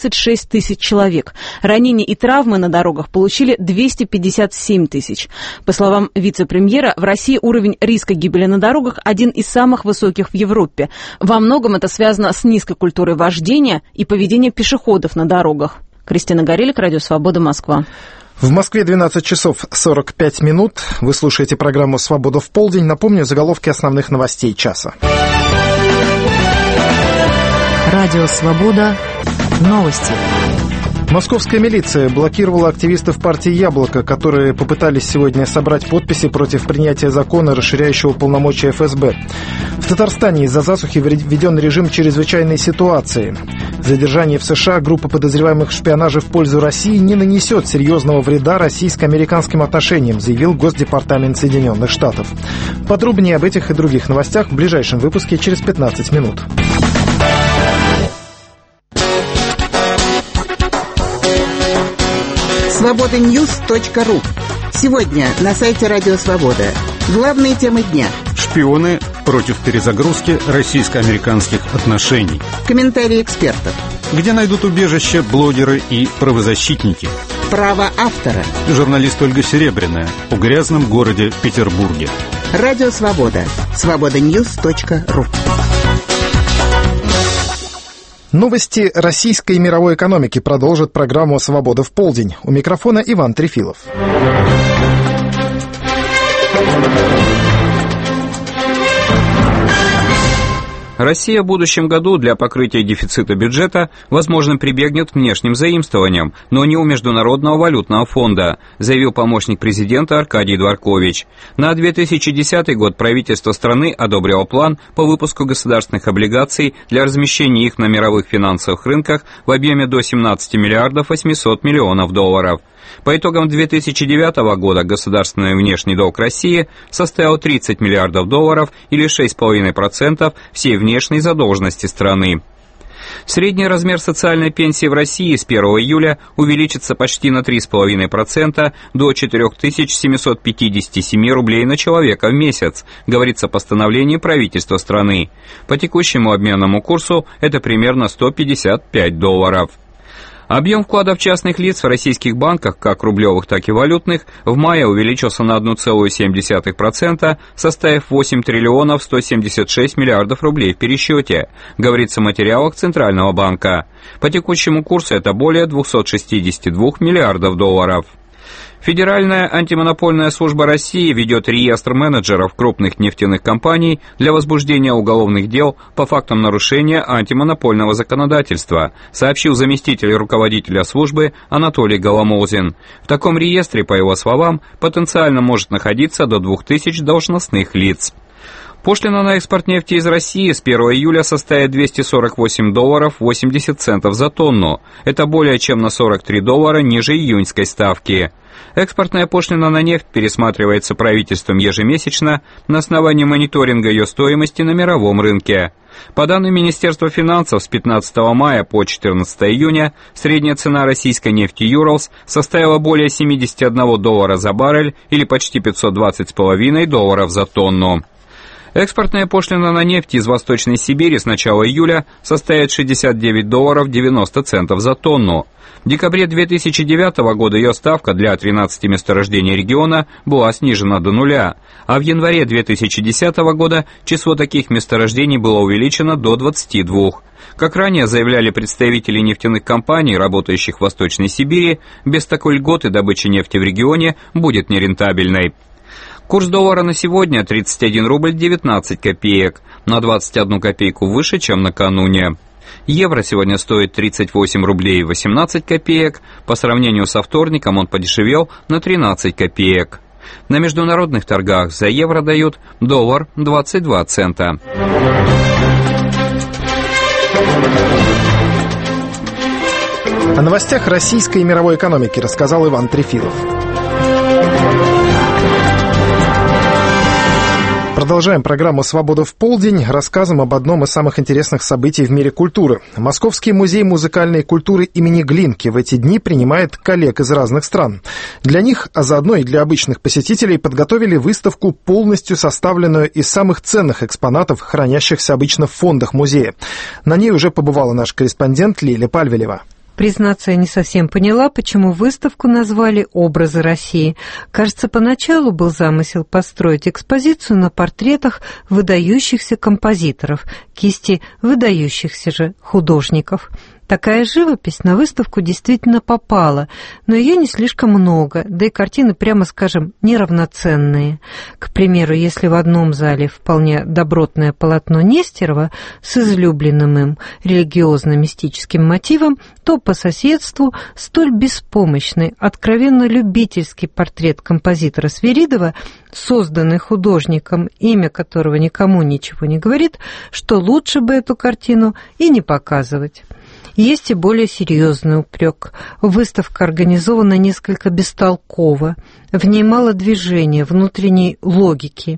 26 тысяч человек. Ранения и травмы на дорогах получили 257 тысяч. По словам вице-премьера, в России уровень риска гибели на дорогах один из самых высоких в Европе. Во многом это связано с низкой культурой вождения и поведением пешеходов на дорогах. Кристина Горелик, Радио Свобода, Москва. В Москве 12 часов 45 минут. Вы слушаете программу «Свобода в полдень». Напомню, заголовки основных новостей часа. Радио «Свобода». Новости. Московская милиция блокировала активистов партии «Яблоко», которые попытались сегодня собрать подписи против принятия закона, расширяющего полномочия ФСБ. В Татарстане из-за засухи введен режим чрезвычайной ситуации. Задержание в США группы подозреваемых в шпионаже в пользу России не нанесет серьезного вреда российско-американским отношениям, заявил Госдепартамент Соединенных Штатов. Подробнее об этих и других новостях в ближайшем выпуске через 15 минут. Свободаньюз.ру. Сегодня на сайте Радио Свобода. Главные темы дня. Шпионы против перезагрузки российско-американских отношений. Комментарии экспертов. Где найдут убежище блогеры и правозащитники. Право автора. Журналист Ольга Серебряная о грязном городе Петербурге. Радио Свобода. Свободаньюз.ру. Новости российской и мировой экономики продолжит программу «Свобода в полдень». У микрофона Иван Трефилов. Россия в будущем году для покрытия дефицита бюджета, возможно, прибегнет к внешним заимствованиям, но не у Международного валютного фонда, заявил помощник президента Аркадий Дворкович. На 2010 год правительство страны одобрило план по выпуску государственных облигаций для размещения их на мировых финансовых рынках в объеме до 17 миллиардов 800 миллионов долларов. По итогам 2009 года государственный внешний долг России составил 30 миллиардов долларов или 6,5% всей внешней задолженности страны. Средний размер социальной пенсии в России с 1 июля увеличится почти на 3,5% до 4757 рублей на человека в месяц, говорится в постановлении правительства страны. По текущему обменному курсу это примерно 155 долларов. Объем вкладов частных лиц в российских банках, как рублевых, так и валютных, в мае увеличился на 1,7%, составив 8 триллионов 176 миллиардов рублей в пересчете, говорится в материалах Центрального банка. По текущему курсу это более 262 миллиардов долларов. Федеральная антимонопольная служба России ведет реестр менеджеров крупных нефтяных компаний для возбуждения уголовных дел по фактам нарушения антимонопольного законодательства, сообщил заместитель руководителя службы Анатолий Голомолзин. В таком реестре, по его словам, потенциально может находиться до 2000 должностных лиц. Пошлина на экспорт нефти из России с 1 июля составит 248 долларов 80 центов за тонну. Это более чем на 43 доллара ниже июньской ставки. Экспортная пошлина на нефть пересматривается правительством ежемесячно на основании мониторинга ее стоимости на мировом рынке. По данным Министерства финансов, с 15 мая по 14 июня средняя цена российской нефти Urals составила более 71 доллара за баррель или почти 520,5 долларов за тонну. Экспортная пошлина на нефть из Восточной Сибири с начала июля составит 69 долларов 90 центов за тонну. В декабре 2009 года ее ставка для 13 месторождений региона была снижена до нуля, а в январе 2010 года число таких месторождений было увеличено до 22. Как ранее заявляли представители нефтяных компаний, работающих в Восточной Сибири, без такой льготы добыча нефти в регионе будет нерентабельной. Курс доллара на сегодня 31 рубль 19 копеек, на 21 копейку выше, чем накануне. Евро сегодня стоит 38 рублей 18 копеек, по сравнению со вторником он подешевел на 13 копеек. На международных торгах за евро дают доллар 22 цента. О новостях российской и мировой экономики рассказал Иван Трефилов. Продолжаем программу «Свобода в полдень» рассказом об одном из самых интересных событий в мире культуры. Московский музей музыкальной культуры имени Глинки в эти дни принимает коллег из разных стран. Для них, а заодно и для обычных посетителей, подготовили выставку, полностью составленную из самых ценных экспонатов, хранящихся обычно в фондах музея. На ней уже побывала наш корреспондент Лиля Пальвелева. Признаться, я не совсем поняла, почему выставку назвали «Образы России». Кажется, поначалу был замысел построить экспозицию на портретах выдающихся композиторов, кисти выдающихся же художников. Такая живопись на выставку действительно попала, но ее не слишком много, да и картины, прямо скажем, неравноценные. К примеру, если в одном зале вполне добротное полотно Нестерова с излюбленным им религиозно-мистическим мотивом, то по соседству столь беспомощный, откровенно любительский портрет композитора Свиридова, созданный художником, имя которого никому ничего не говорит, что лучше бы эту картину и не показывать. Есть и более серьезный упрек. Выставка организована несколько бестолково. В ней мало движения, внутренней логики.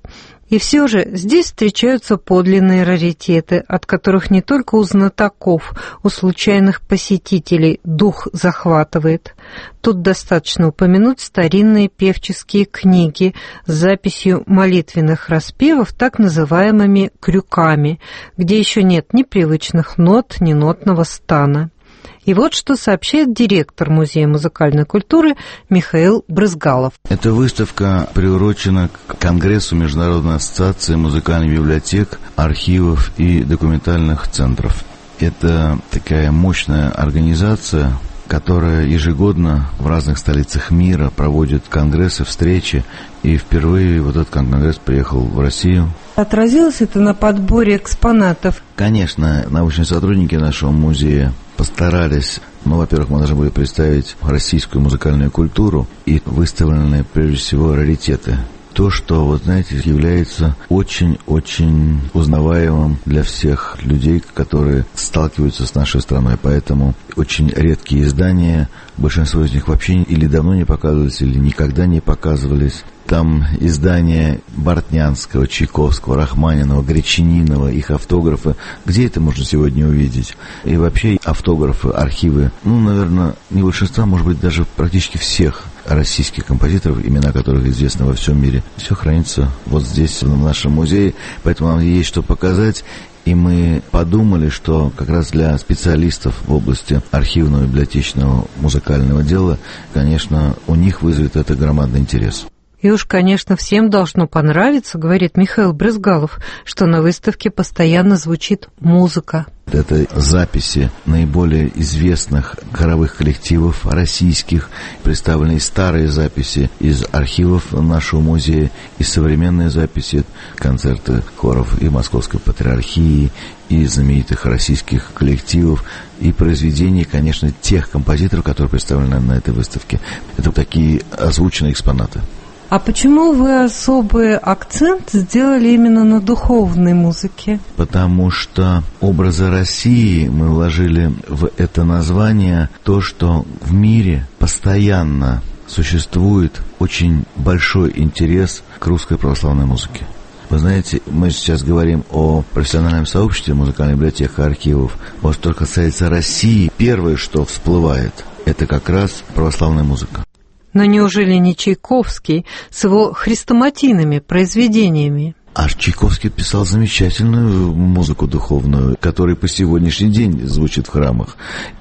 И все же здесь встречаются подлинные раритеты, от которых не только у знатоков, у случайных посетителей дух захватывает. Тут достаточно упомянуть старинные певческие книги с записью молитвенных распевов, так называемыми крюками, где еще нет ни привычных нот, ни нотного стана. И вот что сообщает директор Музея музыкальной культуры Михаил Брызгалов. Эта выставка приурочена к Конгрессу Международной ассоциации музыкальных библиотек, архивов и документальных центров. Это такая мощная организация, которая ежегодно в разных столицах мира проводит конгрессы, встречи. И впервые вот этот конгресс приехал в Россию. Отразилось это на подборе экспонатов? Конечно, научные сотрудники нашего музея постарались. Во-первых, мы должны были представить российскую музыкальную культуру и выставленные, прежде всего, раритеты. То, что, вот знаете, является очень-очень узнаваемым для всех людей, которые сталкиваются с нашей страной. Поэтому очень редкие издания, большинство из них вообще или давно не показывались, или никогда не показывались. Там издания Бортнянского, Чайковского, Рахманинова, Гречанинова, их автографы. Где это можно сегодня увидеть? И вообще автографы, архивы, наверное, не большинства, может быть, даже практически всех российских композиторов, имена которых известны во всем мире. Все хранится вот здесь, в нашем музее, поэтому нам есть что показать. И мы подумали, что как раз для специалистов в области архивного, библиотечного, музыкального дела, конечно, у них вызовет это громадный интерес. И уж, конечно, всем должно понравиться, говорит Михаил Брызгалов, что на выставке постоянно звучит музыка. Это записи наиболее известных хоровых коллективов российских, представлены старые записи из архивов нашего музея, и современные записи, концерты хоров и Московской патриархии, и знаменитых российских коллективов, и произведений, конечно, тех композиторов, которые представлены на этой выставке. Это такие озвученные экспонаты. А почему вы особый акцент сделали именно на духовной музыке? Потому что образы России мы вложили в это название то, что в мире постоянно существует очень большой интерес к русской православной музыке. Вы знаете, мы сейчас говорим о профессиональном сообществе музыкальных библиотек и архивов. Вот что касается России, первое, что всплывает, это как раз православная музыка. Но неужели не Чайковский с его хрестоматийными произведениями? А Чайковский писал замечательную музыку духовную, которая по сегодняшний день звучит в храмах.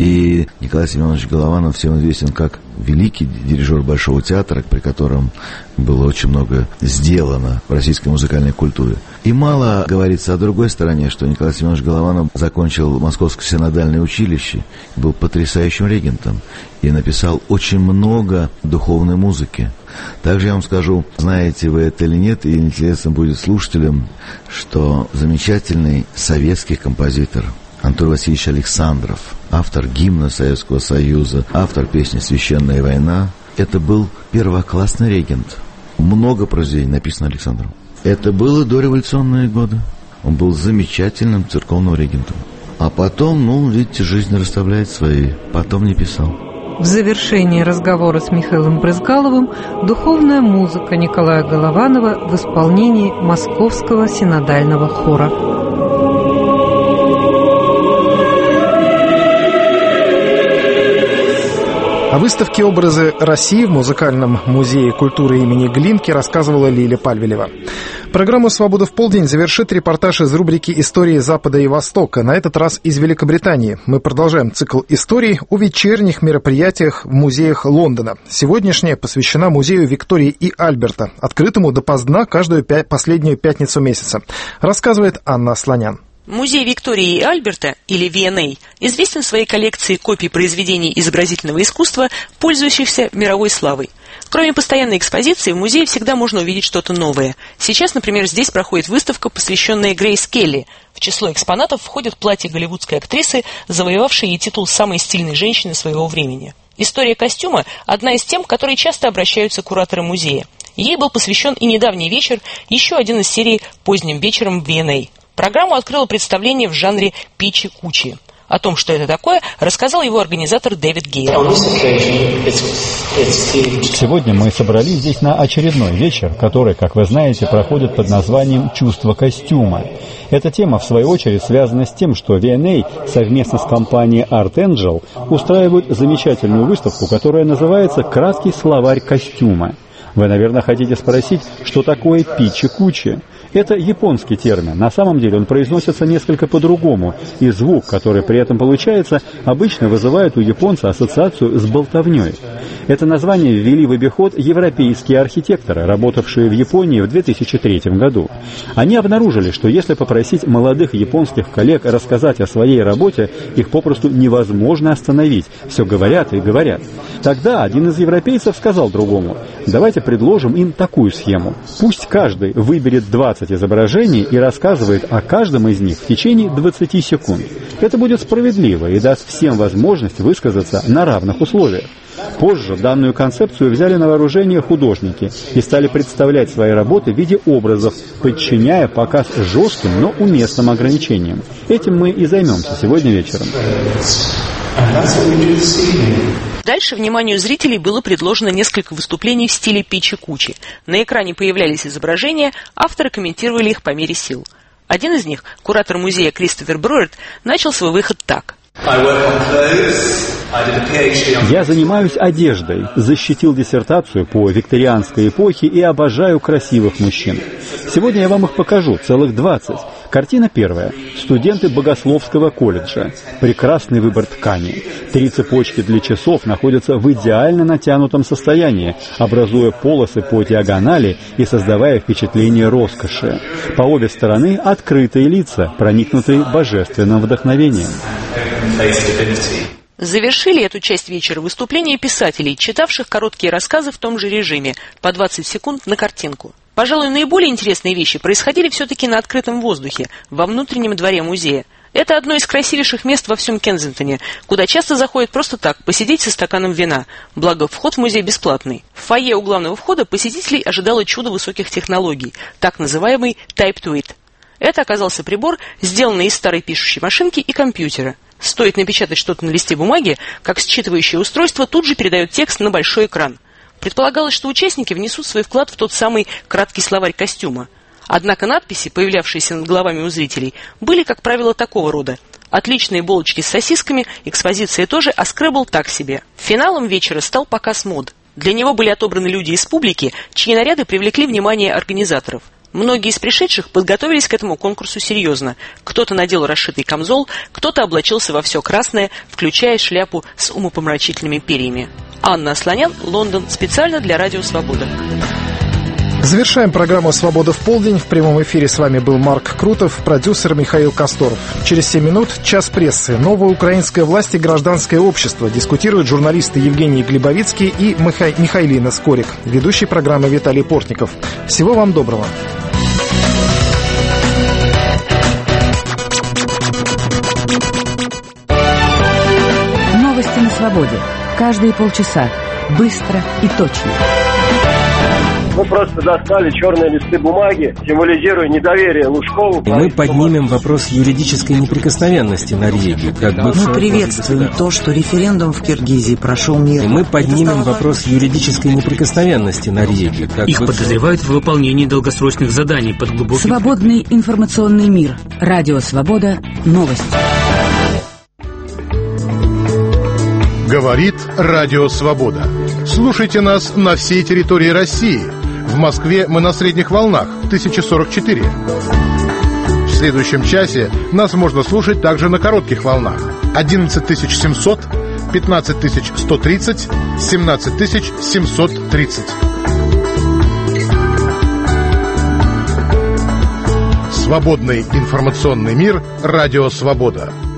И Николай Семенович Голованов всем известен как великий дирижер Большого театра, при котором было очень много сделано в российской музыкальной культуре. И мало говорится о другой стороне, что Николай Семенович Голованов закончил Московское синодальное училище, был потрясающим регентом и написал очень много духовной музыки. Также я вам скажу, знаете вы это или нет, и интересно будет слушателям, что замечательный советский композитор Антон Васильевич Александров, автор гимна Советского Союза, автор песни «Священная война», это был первоклассный регент. Много произведений написано Александром. Это было дореволюционные годы. Он был замечательным церковным регентом. А потом, видите, жизнь расставляет свои. Потом не писал. В завершении разговора с Михаилом Брызгаловым духовная музыка Николая Голованова в исполнении Московского синодального хора. О выставке «Образы России» в Музыкальном музее культуры имени Глинки рассказывала Лиля Пальвелева. Программу «Свобода в полдень» завершит репортаж из рубрики «Истории Запада и Востока», на этот раз из Великобритании. Мы продолжаем цикл историй о вечерних мероприятиях в музеях Лондона. Сегодняшняя посвящена музею Виктории и Альберта, открытому допоздна каждую последнюю пятницу месяца. Рассказывает Анна Слонян. Музей Виктории и Альберта, или V&A, известен своей коллекцией копий произведений изобразительного искусства, пользующихся мировой славой. Кроме постоянной экспозиции, в музее всегда можно увидеть что-то новое. Сейчас, например, здесь проходит выставка, посвященная Грейс Келли. В число экспонатов входит платье голливудской актрисы, завоевавшей ей титул самой стильной женщины своего времени. История костюма – одна из тем, к которой часто обращаются кураторы музея. Ей был посвящен и недавний вечер, еще один из серии «Поздним вечером в V&A». Программу открыло представление в жанре «Пичи-кучи». О том, что это такое, рассказал его организатор Дэвид Гейл. Сегодня мы собрались здесь на очередной вечер, который, как вы знаете, проходит под названием «Чувство костюма». Эта тема, в свою очередь, связана с тем, что V&A совместно с компанией Art Angel устраивают замечательную выставку, которая называется «Краткий словарь костюма». Вы, наверное, хотите спросить, что такое пичи-кучи? Это японский термин. На самом деле он произносится несколько по-другому, и звук, который при этом получается, обычно вызывает у японца ассоциацию с болтовней. Это название ввели в обиход европейские архитекторы, работавшие в Японии в 2003 году. Они обнаружили, что если попросить молодых японских коллег рассказать о своей работе, их попросту невозможно остановить. Все говорят и говорят. Тогда один из европейцев сказал другому: давайте предложим им такую схему. Пусть каждый выберет 20 изображений и рассказывает о каждом из них в течение 20 секунд. Это будет справедливо и даст всем возможность высказаться на равных условиях. Позже данную концепцию взяли на вооружение художники и стали представлять свои работы в виде образов, подчиняя показ жестким, но уместным ограничениям. Этим мы и займемся сегодня вечером. Дальше вниманию зрителей было предложено несколько выступлений в стиле пичи-кучи. На экране появлялись изображения, авторы комментировали их по мере сил. Один из них, куратор музея Кристофер Бруерт, начал свой выход так. Я занимаюсь одеждой, защитил диссертацию по викторианской эпохе и обожаю красивых мужчин. Сегодня я вам их покажу, целых 20. Картина первая. Студенты Богословского колледжа. Прекрасный выбор ткани. 3 цепочки для часов находятся в идеально натянутом состоянии, образуя полосы по диагонали и создавая впечатление роскоши. По обе стороны открытые лица, проникнутые божественным вдохновением. Завершили эту часть вечера выступления писателей, читавших короткие рассказы в том же режиме, по 20 секунд на картинку. Пожалуй, наиболее интересные вещи происходили все-таки на открытом воздухе, во внутреннем дворе музея. Это одно из красивейших мест во всем Кенсингтоне, куда часто заходят просто так, посидеть со стаканом вина. Благо, вход в музей бесплатный. В фойе у главного входа посетителей ожидало чудо высоких технологий, так называемый Type to It. Это оказался прибор, сделанный из старой пишущей машинки и компьютера. Стоит напечатать что-то на листе бумаги, как считывающее устройство тут же передает текст на большой экран. Предполагалось, что участники внесут свой вклад в тот самый краткий словарь костюма. Однако надписи, появлявшиеся над головами у зрителей, были, как правило, такого рода. Отличные булочки с сосисками, экспозиция тоже, а скребл так себе. Финалом вечера стал показ мод. Для него были отобраны люди из публики, чьи наряды привлекли внимание организаторов. Многие из пришедших подготовились к этому конкурсу серьезно. Кто-то надел расшитый камзол, кто-то облачился во все красное, включая шляпу с умопомрачительными перьями. Анна Асланян, Лондон, специально для Радио Свобода. Завершаем программу «Свобода в полдень». В прямом эфире с вами был Марк Крутов, продюсер Михаил Косторов. Через 7 минут «Час прессы». Новая украинская власть и гражданское общество. Дискутируют журналисты Евгений Глебовицкий и Михайлина Скорик. Ведущий программы Виталий Портников. Всего вам доброго. Новости на свободе. Каждые полчаса. Быстро и точно. Мы просто достали черные листы бумаги, символизируя недоверие Лужкову. И мы поднимем вопрос юридической неприкосновенности Норвегии. Мы приветствуем то, что референдум в Киргизии прошел мирно. И мы поднимем вопрос юридической неприкосновенности Норвегии. Их подозревают в выполнении долгосрочных заданий под глубоким... Свободный информационный мир. Радио Свобода. Новости. Говорит Радио Свобода. Слушайте нас на всей территории России. В Москве мы на средних волнах 1044. В следующем часе нас можно слушать также на коротких волнах 11700, 15130, 17730. Свободный информационный мир. Радио Свобода.